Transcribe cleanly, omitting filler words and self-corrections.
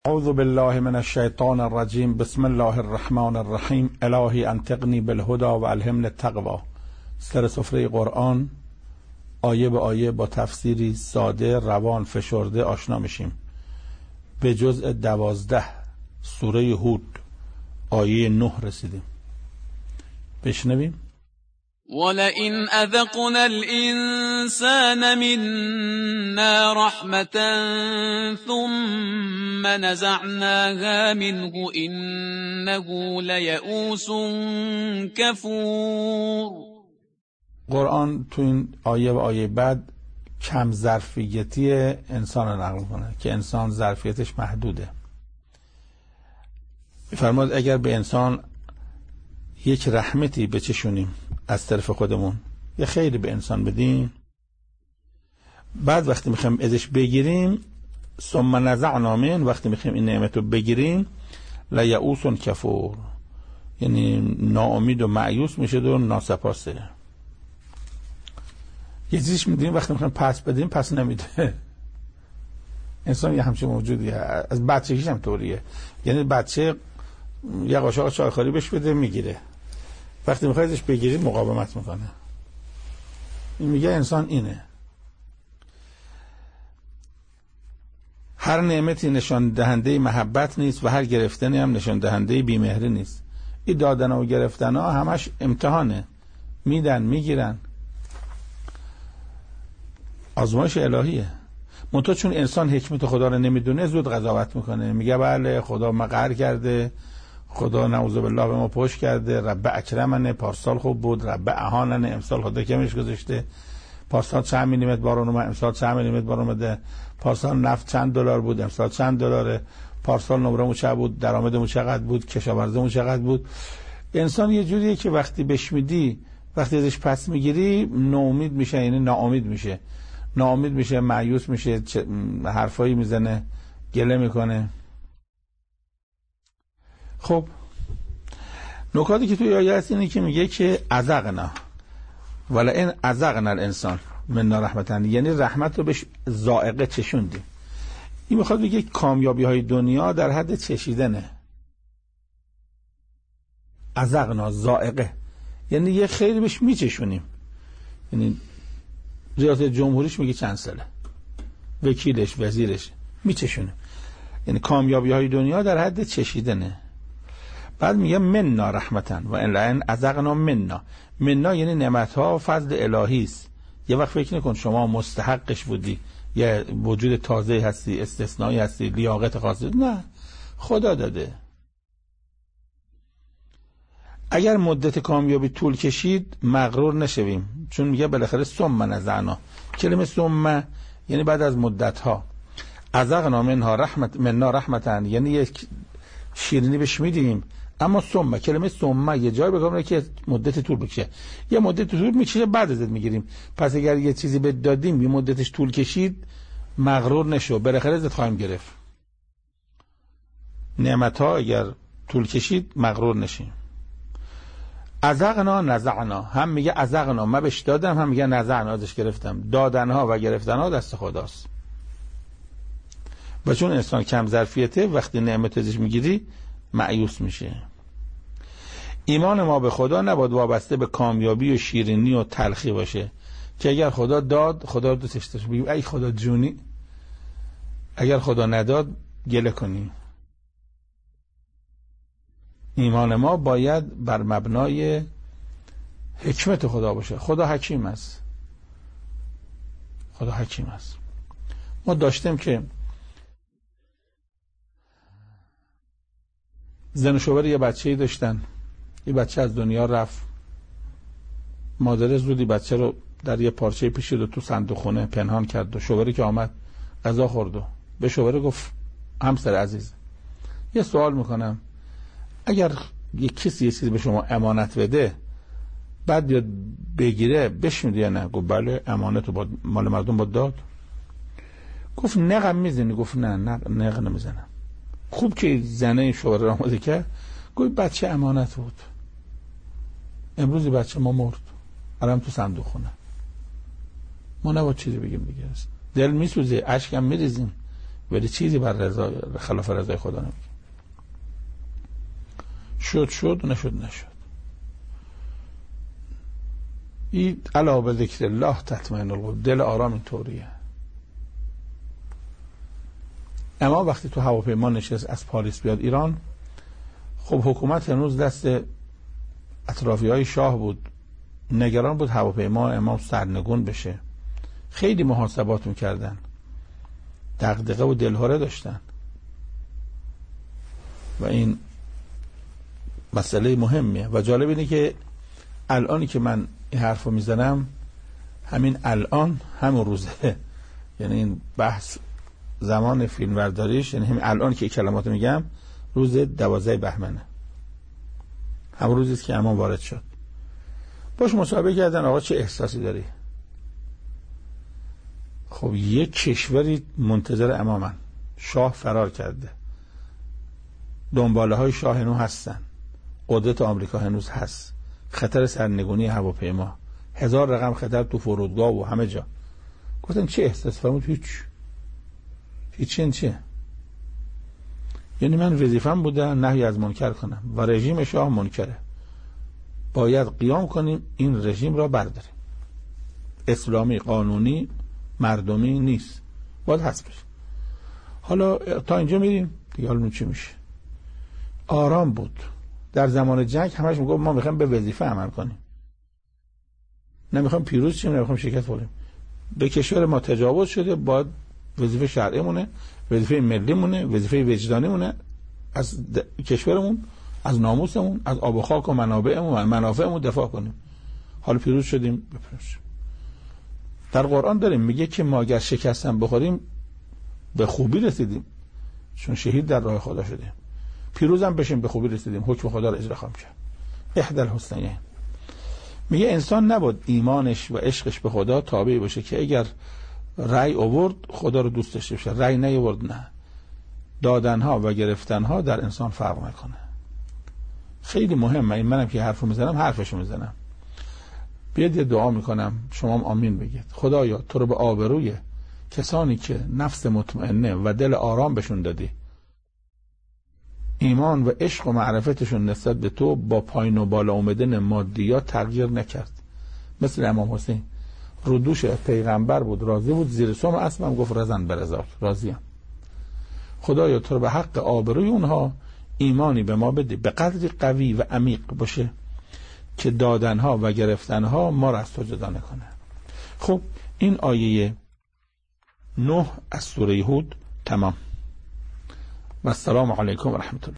اعوذ بالله من الشیطان الرجیم. بسم الله الرحمن الرحیم. الهی انطقنی بالهدی و الهمنی التقوی. سر سفره قرآن آیه به آیه با تفسیری ساده، روان، فشرده آشنا میشیم. به جزء 12 سوره هود آیه 9 رسیدیم. بشنویم. ولئن أذقنا الإنسان منا رحمة ثم نزعناها منه إنه ليئوس كفور. قرآن تو این آیه و آیه بعد کم ظرفیتی انسان رو نقل کنه که انسان ظرفیتش محدوده. فرمود اگر به انسان یک رحمتی بچشونیم از طرف خودمون، یه خیری به انسان بدیم، بعد وقتی میخوایم ازش بگیریم، ثم نزعنا من، وقتی میخوایم این نعمت رو بگیریم، لیئوس کفور، یعنی ناامید و مایوس میشه و ناسپاسه. یه چیزیش میدیم وقتی میخوایم پس بدیم پس نمیده. انسان یه همچین موجودیه، از بچگیش هم طوریه. یعنی بچه یه قاشق چایخوری بهش بده میگیره، وقتی میخوای ازش بگیری مقاومت میکنه. این میگه انسان اینه. هر نعمتی نشان دهنده محبت نیست و هر گرفتنی هم نشان دهنده بیمهری نیست. این دادن و گرفتن ها همش امتحانه، میدن میگیرن، آزمایش الهیه. منتها چون انسان حکمت خدا رو نمیدونه زود قضاوت میکنه، میگه بله خدا ما قهر کرده، خدا نعوذ بالله به ما پشت کرده، رب اکرمنه، پارسال خوب بود، رب اهاننه، امسال خدا کمش گذاشته، پارسال چند میلیمتر بارون اومد، امسال چند میلیمتر بارون اومده، پارسال نفت چند دلار بود، امسال چند دلاره، پارسال نمرمون چقدر بود، درآمدمون چقدر بود، کشاورزیمون چقدر بود. انسان یه جوریه که وقتی بهش میدی، وقتی ازش پس میگیری ناامید میشه، یعنی ناامید میشه، ناامید میشه، مایوس میشه، حرفایی میزنه، گله میکنه. خب نکاتی که توی آیه هست اینه که میگه که ازغنا ولئن ازغنا الانسان منا رحمتن، یعنی رحمت رو بهش ذائقه چشوندیم. این میخواد بگه کامیابی های دنیا در حد چشیدنه. ازغنا ذائقه یعنی یه خیلی بهش میچشونیم. یعنی ریاست جمهوریش میگه چند ساله، وکیلش، وزیرش میچشونه. یعنی کامیابی های دنیا در حد چشیدنه. بعد میگه منا رحمتن و ان ازغنا منا. منا یعنی نعمت ها و فضل الهی است. یه وقت فکر نکن شما مستحقش بودی، یه وجود تازه هستی، استثنایی هستی، لیاقت خاصی، نه، خدا داده. اگر مدت کامیابی طول کشید مغرور نشویم، چون میگه بالاخره ثم نزعنا. کلمه ثم یعنی بعد از مدت ها. ازغنا منا رحمتن یعنی یک شیرینی بهش میدیم، اما ثم، کلمه ثم یه جای بگم که مدت طول بکشه، یه مدت طول میکشه بعد ازت میگیریم. پس اگر یه چیزی به دادیم یه مدتش طول کشید مغرور نشو، بالاخره ازت خواهیم گرفت. نعمت ها اگر طول کشید مغرور نشیم. ازغنا نزعنا، هم میگه ازغنا من بهش دادم، هم میگه نزعنا ازش گرفتم. دادن ها و گرفتن ها دست خداست. و چون انسان کم ظرفیته وقتی نعمت ازش میگیری مایوس میشه. ایمان ما به خدا نباید وابسته به کامیابی و شیرینی و تلخی باشه که اگر خدا داد خدا دوستش داشت بگیم ای خدا جونی، اگر خدا نداد گله کنی. ایمان ما باید بر مبنای حکمت خدا باشه. خدا حکیم است، خدا حکیم است. ما داشتیم که زن و شوهر یه بچه‌ای داشتن، یه بچه از دنیا رفت، مادر زودی بچه رو در یه پارچه پیچید و تو صندوق خونه پنهان کرد و شوهری که آمد غذا خورد و به شوهر گفت همسر عزیز یه سوال میکنم، اگر یه کسی یه چیزی به شما امانت بده بعد یاد بگیره بهش میدی یا نه؟ گفت بله، امانت رو مال مردم باید داد. گفت نقم میزنی؟ گفت نه نق نمیزنم. خوب که زنه شوهر رو آماده کرد، گفت بچه امانت بود، امروزی بچه ما مرد، الان تو صندوق خونه، ما نباید چیزی بگیم دیگه. دل میسوزه، اشکم میریزیم، ولی چیزی بر خلاف رضای خدا نمیگه. شد نشد. این علا به ذکر الله تطمئن القلوب، دل آرام اینطوریه. اما وقتی تو هواپیما نشست از پاریس بیاد ایران، خب حکومت هنوز دست اطرافیای شاه بود، نگران بود هواپیما امام سرنگون بشه، خیلی محاسبات میکردن، دغدغه و دلهره داشتن و این مسئله مهمیه. و جالب اینه که الانی که من این حرف رو میزنم همین الان همون روزه، یعنی این بحث زمان فیلم برداریش، یعنی همین الان که این کلمات میگم روز 12 بهمنه، همون روزیست که امام وارد شد. باش مصاحبه کردن، آقا چه احساسی داری؟ خب یک کشوری منتظر امامن، شاه فرار کرده، دنباله های شاه هنوز هستن، قدرت آمریکا هنوز هست، خطر سرنگونی هواپیما، 1000 رقم خطر تو فرودگاه و همه جا. گفتن چه احساس؟ فرمود هیچ. چه؟ یعنی من وظیفه‌م بوده نهی از منکر کنم و رژیم شاه منکره، باید قیام کنیم این رژیم را برداریم، اسلامی، قانونی، مردمی نیست، باید حذف بشه. حالا تا اینجا میریم دیگه، حالا چی میشه؟ آرام بود. در زمان جنگ همش میگفت ما میخوایم به وظیفه عمل کنیم، نمیخوایم پیروز شیم، نمیخوایم شکست بخوریم. به کشور ما تجاوز شده، باید وظیفه شرعی مونه، وظیفه ملی مونه، وظیفه وجدانی مونه، از کشورمون، از ناموسمون، از آب و خاک و منابعمون و منافعمون دفاع کنیم. حالا پیروز شدیم بپیروز. در قرآن داریم میگه که ما اگر شکستن بخوریم به خوبی رسیدیم، چون شهید در راه خدا شدیم، پیروزم بشیم به خوبی رسیدیم، حکم خدا رو اجرا خواهیم کرد. احدی الحسنیین. میگه انسان نباید ایمانش و عشقش به خدا تابع باشه که اگر رأی آورد خدا رو دوست داشته باشه، رأی نیاورد نه. دادنها و گرفتنها در انسان فرق میکنه. خیلی مهمه. این منم که حرفو میزنم حرفشو میزنم. بیاد یه دعا میکنم، شما هم آمین بگید. خدایا تو رو به آبروی کسانی که نفس مطمئنه و دل آرام بهشون دادی، ایمان و عشق و معرفتشون نسبت به تو با پایین و بالا اومدن مادیات تغییر نکرد. مثل امام حسین رو دوش پیغمبر بود، راضی بود، زیر سم اسبم گفت رضن برضا، راضیم. خدایا تو رو به حق آبروی اونها ایمانی به ما بده به قدری قوی و عمیق باشه که دادنها و گرفتنها ما را از تو جدا نکنه. خب این آیه 9 از سوره هود تمام. و السلام علیکم و رحمت الله.